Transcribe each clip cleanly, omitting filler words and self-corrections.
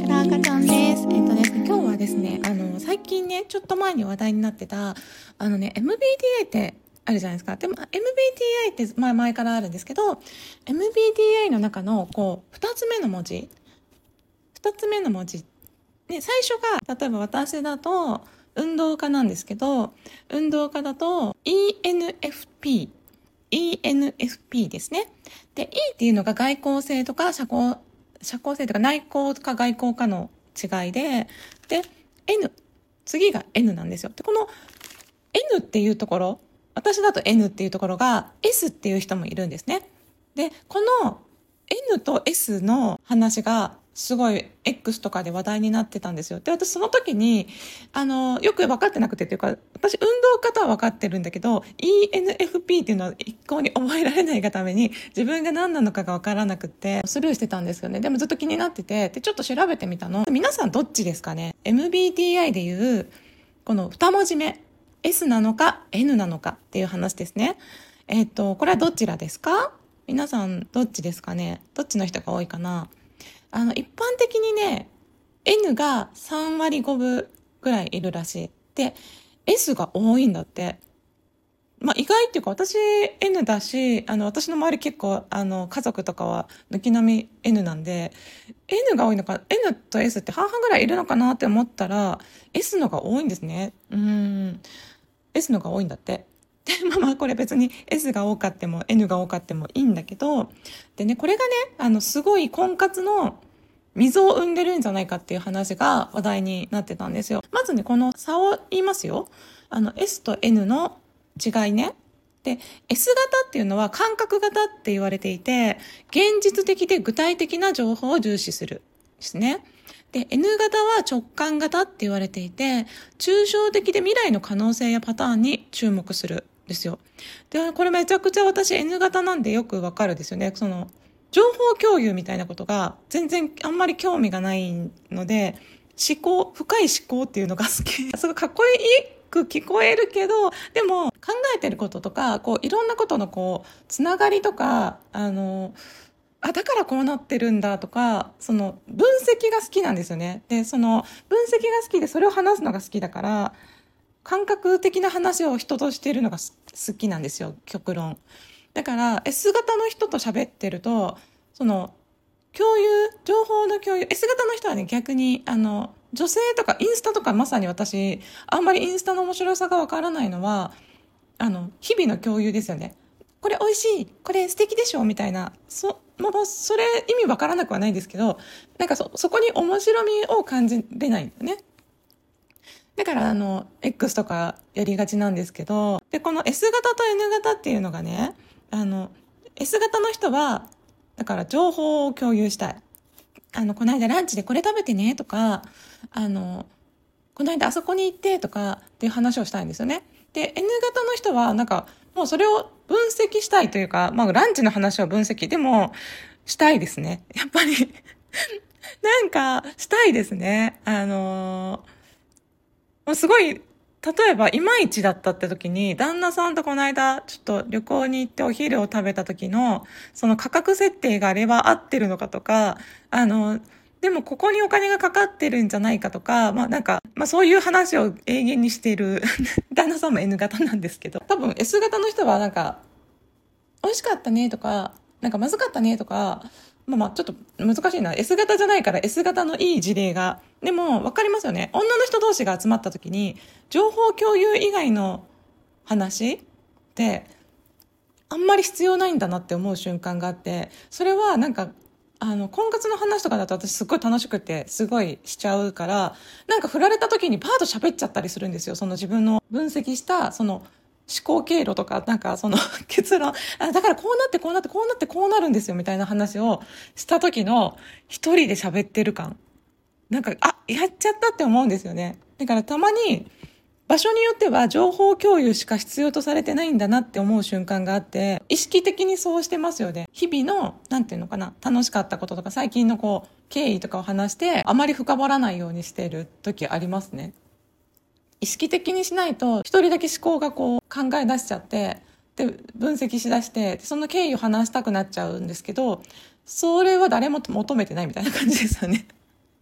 ら赤ちゃんです。ですね、今日はですね、最近ね、ちょっと前に話題になってた、MBTI ってあるじゃないですか。でも、MBTI って前からあるんですけど、MBTI の中の、二つ目の文字。ね、最初が、例えば私だと、運動家なんですけど、運動家だと、ENFP ですね。で、E っていうのが外向性とか社交性とか内向か外向かの違いで、N、次が N なんですよ。で、この N っていうところ、私だと N っていうところが S っていう人もいるんですね。で、この N と S の話がすごい X とかで話題になってたんですよ。で、私その時に、よく分かってなくてっていうか、私運動家とは分かってるんだけど、ENFP っていうのは一向に覚えられないがために、自分が何なのかが分からなくて、スルーしてたんですよね。でもずっと気になってて、で、ちょっと調べてみたの。皆さんどっちですかね？ MBTI でいう、この二文字目、S なのか N なのかっていう話ですね。これはどちらですか？皆さんどっちですかね？どっちの人が多いかな？一般的にね、N が3割5分ぐらいいるらしい。で、S が多いんだって。まあ意外っていうか私 N だし、私の周り結構、家族とかは軒並み N なんで、N が多いのか、N と S って半々ぐらいいるのかなって思ったら、S のが多いんですね。S のが多いんだって。で、まあこれ別に S が多かっても N が多かってもいいんだけど、でね、これがね、すごい婚活の溝を生んでるんじゃないかっていう話が話題になってたんですよ。まずね、この差を言いますよ。S と N の違いね。で、S 型っていうのは感覚型って言われていて、現実的で具体的な情報を重視するですね。で、N 型は直感型って言われていて、抽象的で未来の可能性やパターンに注目するんですよ。で、これめちゃくちゃ私 N 型なんでよくわかるですよね。情報共有みたいなことが全然あんまり興味がないので、深い思考っていうのが好き。すごいかっこいいく聞こえるけど、でも考えてることとか、いろんなことのつながりとか、だからこうなってるんだとか、分析が好きなんですよね。で、分析が好きでそれを話すのが好きだから、感覚的な話を人としているのが好きなんですよ、極論。だから S 型の人と喋ってると、情報の共有、S 型の人はね、逆に、女性とかインスタとかまさに私、あんまりインスタの面白さがわからないのは、日々の共有ですよね。これ美味しい、これ素敵でしょみたいな、もうそれ意味わからなくはないんですけど、なんかそこに面白みを感じれないんだよね。だからX とかやりがちなんですけど、で、この S 型と N 型っていうのがね、S 型の人は、だから情報を共有したい。この間ランチでこれ食べてねとか、この間あそこに行ってとかっていう話をしたいんですよね。で、N 型の人はなんか、もうそれを分析したいというか、まあランチの話を分析、でも、したいですね。やっぱりなんか、したいですね。もうすごい、例えば、いまいちだったって時に、旦那さんとこの間、ちょっと旅行に行ってお昼を食べた時の、その価格設定があれば合ってるのかとか、でもここにお金がかかってるんじゃないかとか、まあなんか、まあそういう話を永遠にしている旦那さんも N 型なんですけど、多分 S 型の人はなんか、美味しかったねとか、なんかまずかったねとか、まあちょっと難しいな。S 型じゃないから S 型のいい事例が。でも分かりますよね。女の人同士が集まった時に、情報共有以外の話ってあんまり必要ないんだなって思う瞬間があって、それはなんか、婚活の話とかだと私すっごい楽しくて、すごいしちゃうから、なんか振られた時にパーッと喋っちゃったりするんですよ。その自分の分析した、思考経路とか、なんか結論、だからこうなってこうなってこうなってこうなるんですよみたいな話をした時の一人で喋ってる感。なんか、やっちゃったって思うんですよね。だからたまに場所によっては情報共有しか必要とされてないんだなって思う瞬間があって、意識的にそうしてますよね。日々の、なんていうのかな、楽しかったこととか最近の経緯とかを話して、あまり深掘らないようにしている時ありますね。意識的にしないと一人だけ思考が考え出しちゃってで分析しだしてその経緯を話したくなっちゃうんですけどそれは誰も求めてないみたいな感じですよね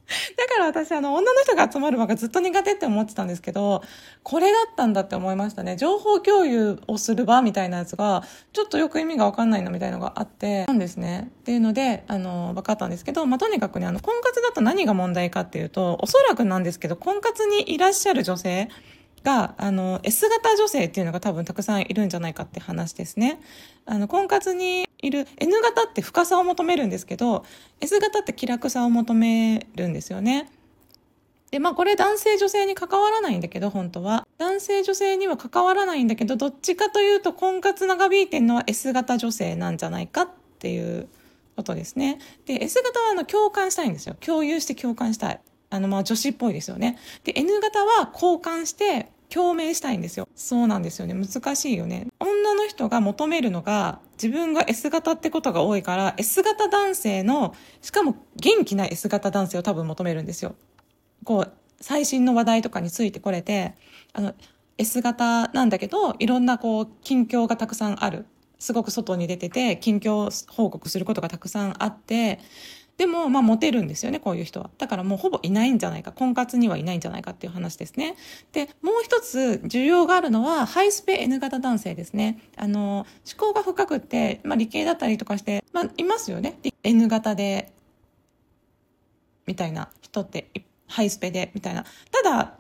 だから私、女の人が集まる場がずっと苦手って思ってたんですけど、これだったんだって思いましたね。情報共有をする場みたいなやつが、ちょっとよく意味がわかんないなみたいなのがあって、なんですね。っていうので、分かったんですけど、とにかくね、婚活だと何が問題かっていうと、おそらくなんですけど、婚活にいらっしゃる女性、が、S 型女性っていうのが多分たくさんいるんじゃないかって話ですね。婚活にいる N 型って深さを求めるんですけど、S 型って気楽さを求めるんですよね。で、これ男性女性に関わらないんだけど、本当は。男性女性には関わらないんだけど、どっちかというと婚活長引いてるのは S 型女性なんじゃないかっていうことですね。で、S 型は共感したいんですよ。共有して共感したい。女子っぽいですよね。で、N 型は交換して共鳴したいんですよ。そうなんですよね。難しいよね。女の人が求めるのが自分が S 型ってことが多いから、S 型男性の、しかも元気な S 型男性を多分求めるんですよ。最新の話題とかについてこれて、S 型なんだけど、いろんな近況がたくさんある。すごく外に出てて、近況報告することがたくさんあって、でも、モテるんですよね、こういう人は。だからもうほぼいないんじゃないか、婚活にはいないんじゃないかっていう話ですね。で、もう一つ需要があるのは、ハイスペ N 型男性ですね。思考が深くって、理系だったりとかして、いますよね。N 型で、みたいな人ってハイスペでみたいな。ただ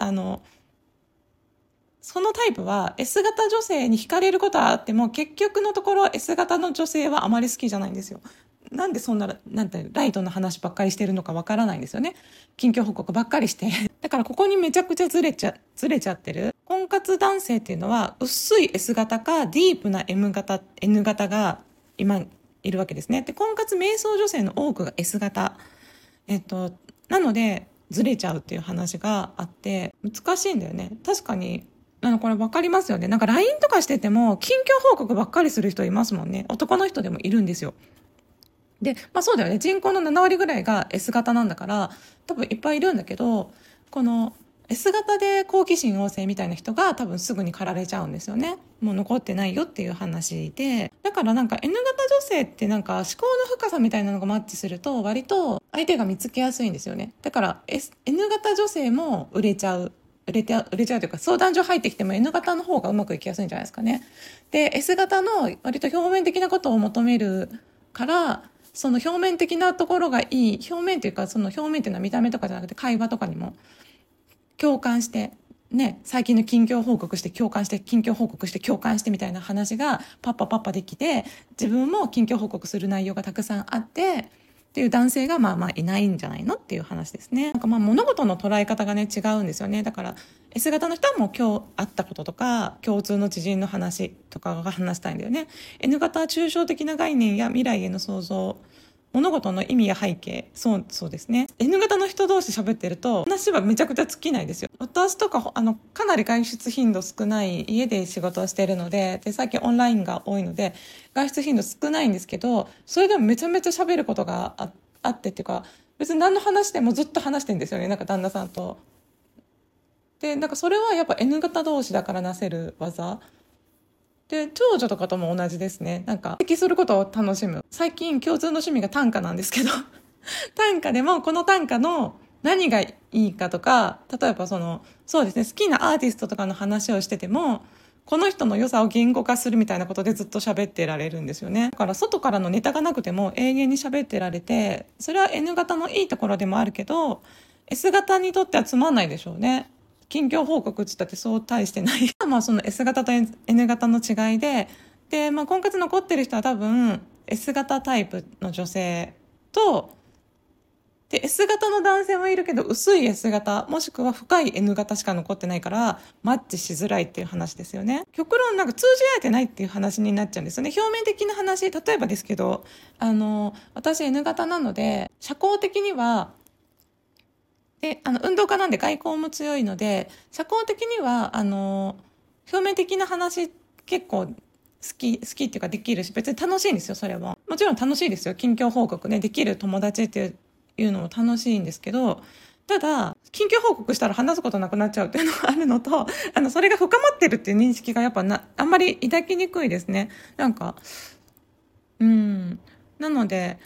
そのタイプは S 型女性に惹かれることはあっても、結局のところ S 型の女性はあまり好きじゃないんですよ。なんでそんなライトな話ばっかりしてるのかわからないんですよね。近況報告ばっかりしてだからここにめちゃくちゃずれちゃってる。婚活男性っていうのは薄い S 型かディープな N 型が今いるわけですね。で、婚活瞑想女性の多くが S 型。なのでずれちゃうっていう話があって難しいんだよね。確かにこれ分かりますよね。LINE とかしてても近況報告ばっかりする人いますもんね。男の人でもいるんですよ。で、そうだよね。人口の7割ぐらいが S 型なんだから多分いっぱいいるんだけど、この S 型で好奇心旺盛みたいな人が多分すぐに駆られちゃうんですよね。もう残ってないよっていう話で、だからN 型女性って思考の深さみたいなのがマッチすると割と相手が見つけやすいんですよね。だから、N 型女性も売れちゃうというか、相談所入ってきても N 型の方がうまくいきやすいんじゃないですかね。で、S 型の割と表面的なことを求めるから、その表面的なところがいい、表面というか、その表面というのは見た目とかじゃなくて会話とかにも共感してね、最近の近況報告して共感して近況報告して共感してみたいな話がパッパできて、自分も近況報告する内容がたくさんあってっていう男性がいないんじゃないのっていう話ですね。物事の捉え方がね違うんですよね。だから S 型の人はもう今日会ったこととか共通の知人の話とかが話したいんだよね。N 型は抽象的な概念や未来への想像、物事の意味や背景、そうですね。N 型の人同士喋ってると話はめちゃくちゃ尽きないですよ。私とかかなり外出頻度少ない、家で仕事をしてるので、最近オンラインが多いので外出頻度少ないんですけど、それでもめちゃめちゃ喋ることがあってっていうか、別に何の話でもずっと話してるんですよね、旦那さんと。で、それはやっぱ N 型同士だからなせる技で、長女とかとも同じですね。指摘することを楽しむ。最近共通の趣味が短歌なんですけど短歌でもこの短歌の何がいいかとか、例えばそうですね、好きなアーティストとかの話をしてても、この人の良さを言語化するみたいなことでずっと喋ってられるんですよね。だから外からのネタがなくても永遠に喋ってられて、それは N 型のいいところでもあるけど、S 型にとってはつまんないでしょうね。近況報告っつったってそう大してないその S 型と N 型の違いで、婚活残ってる人は多分 S 型タイプの女性と、で S 型の男性もいるけど薄い S 型もしくは深い N 型しか残ってないからマッチしづらいっていう話ですよね。極論通じ合えてないっていう話になっちゃうんですよね。表面的な話、例えばですけど私 N 型なので社交的にはで運動家なんで外交も強いので、社交的には表面的な話結構好きっていうかできるし、別に楽しいんですよ。それももちろん楽しいですよ。近況報告ねできる友達っていうのも楽しいんですけど、ただ近況報告したら話すことなくなっちゃうっていうのがあるのと、それが深まってるっていう認識がやっぱあんまり抱きにくいですね。なので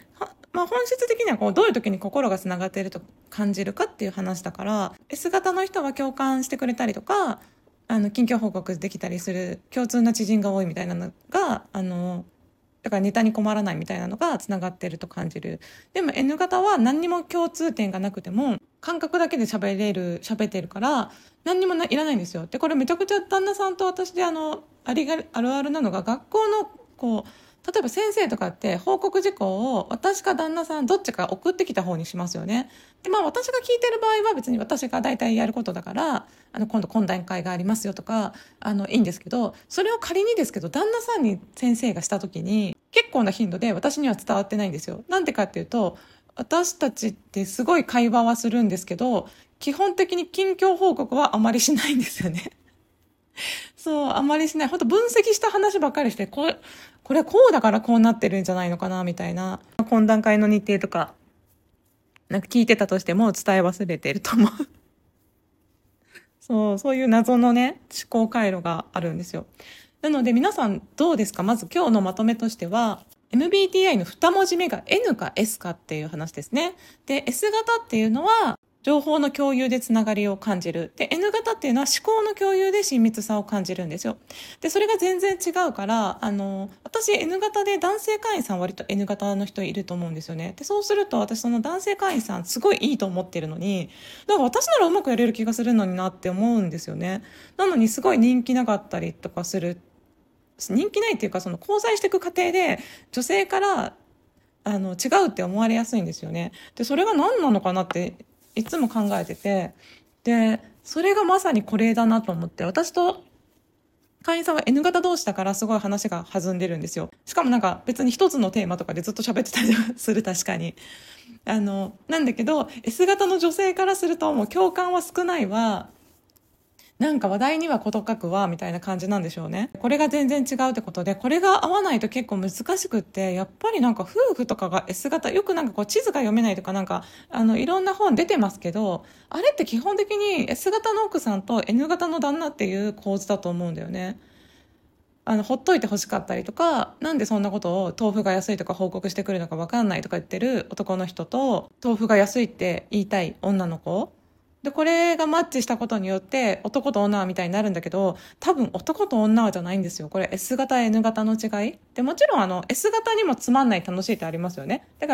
まあ本質的にはこうどういう時に心がつながっていると感じるかっていう話だから、 S 型の人は共感してくれたりとか、近況報告できたりする共通な知人が多いみたいなのが、だからネタに困らないみたいなのがつながってると感じる。でも N 型は何にも共通点がなくても感覚だけで喋ってるから何にもいらないんですよ。でこれめちゃくちゃ旦那さんと私であるあるなのが、学校のこう例えば先生とかって報告事項を私か旦那さんどっちか送ってきた方にしますよね。でまあ私が聞いてる場合は別に私が大体やることだから、今度懇談会がありますよとかいいんですけど、それを仮にですけど旦那さんに先生がした時に結構な頻度で私には伝わってないんですよ。なんでかっていうと、私たちってすごい会話はするんですけど基本的に近況報告はあまりしないんですよね。そう、あまりしない。本当分析した話ばっかりして、これこうだからこうなってるんじゃないのかな、みたいな。懇談会の日程とか、なんか聞いてたとしても伝え忘れてると思う。そういう謎のね、思考回路があるんですよ。なので皆さんどうですか？まず今日のまとめとしては、MBTI の2文字目が N か S かっていう話ですね。で、S 型っていうのは、情報の共有でつながりを感じる。で、N 型っていうのは思考の共有で親密さを感じるんですよ。で、それが全然違うから、私 N 型で男性会員さん割と N 型の人いると思うんですよね。で、そうすると私その男性会員さんすごいいいと思ってるのに、だから私ならうまくやれる気がするのになって思うんですよね。なのにすごい人気なかったりとかする。人気ないっていうか、その交際していく過程で女性から違うって思われやすいんですよね。で、それが何なのかなっていつも考えてて、でそれがまさにこれだなと思って、私と会員さんは N 型同士だからすごい話が弾んでるんですよ。しかもなんか別に一つのテーマとかでずっと喋ってたりする。確かになんだけど S 型の女性からするともう共感は少ないわ、なんか話題には事欠くわみたいな感じなんでしょうね。これが全然違うってことで、これが合わないと結構難しくって、やっぱりなんか夫婦とかが S 型、よくなんかこう地図が読めないとかなんかいろんな本出てますけど、あれって基本的に S 型の奥さんと N 型の旦那っていう構図だと思うんだよね。ほっといて欲しかったりとか、なんでそんなことを豆腐が安いとか報告してくるのか分かんないとか言ってる男の人と、豆腐が安いって言いたい女の子で、これがマッチしたことによって男と女はみたいになるんだけど、多分男と女はじゃないんですよ。これ S 型 N 型の違いで、もちろんS 型にもつまんない楽しいってありますよね。だから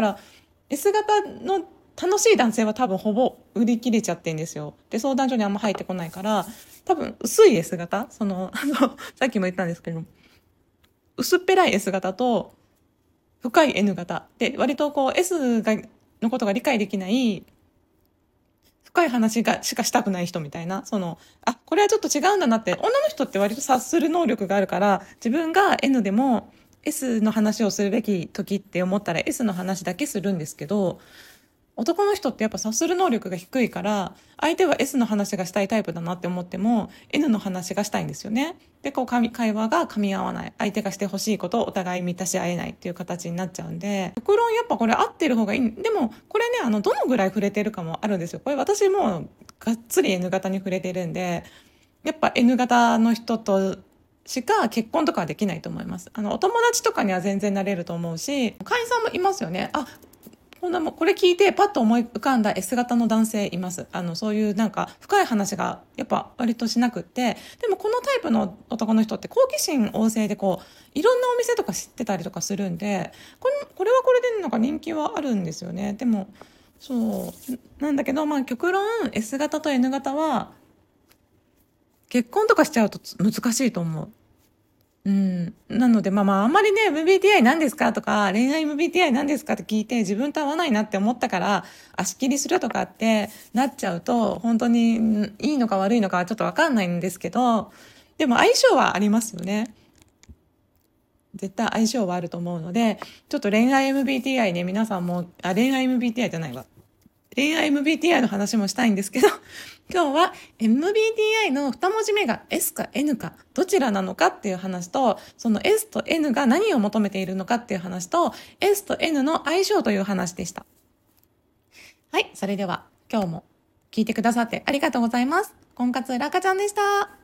S 型の楽しい男性は多分ほぼ売り切れちゃってんですよ。で、相談所にあんま入ってこないから、多分薄い S 型、さっきも言ったんですけど、薄っぺらい S 型と深い N 型で、割とこう S のことが理解できない深い話しかしたくない人みたいな、これはちょっと違うんだなって、女の人って割と察する能力があるから、自分が N でも S の話をするべき時って思ったら S の話だけするんですけど、男の人ってやっぱ察する能力が低いから、相手は S の話がしたいタイプだなって思っても N の話がしたいんですよね。でこう会話が噛み合わない、相手がしてほしいことをお互い満たし合えないっていう形になっちゃうんで、極論やっぱこれ合ってる方がいい。でもこれね、どのぐらい触れてるかもあるんですよ。これ私もうがっつり N 型に触れてるんで、やっぱ N 型の人としか結婚とかはできないと思います。お友達とかには全然なれると思うし、会員さんもいますよね。これ聞いてパッと思い浮かんだ S 型の男性います。そういうなんか深い話がやっぱ割としなくって、でもこのタイプの男の人って好奇心旺盛でこういろんなお店とか知ってたりとかするんで、これはこれでなんか人気はあるんですよね。でもそうなんだけど、極論 S 型と N 型は結婚とかしちゃうと難しいと思う。なので、あんまりね、MBTI 何ですかとか、恋愛 MBTI 何ですかって聞いて、自分と合わないなって思ったから、足切りするとかってなっちゃうと、本当にいいのか悪いのかはちょっとわかんないんですけど、でも相性はありますよね。絶対相性はあると思うので、ちょっと恋愛 MBTI ね、皆さんも、恋愛 MBTI じゃないわ。恋愛 MBTI の話もしたいんですけど、今日は MBTI の2文字目が S か N かどちらなのかっていう話と、その S と N が何を求めているのかっていう話と、S と N の相性という話でした。はい、それでは今日も聞いてくださってありがとうございます。婚活ラカちゃんでした。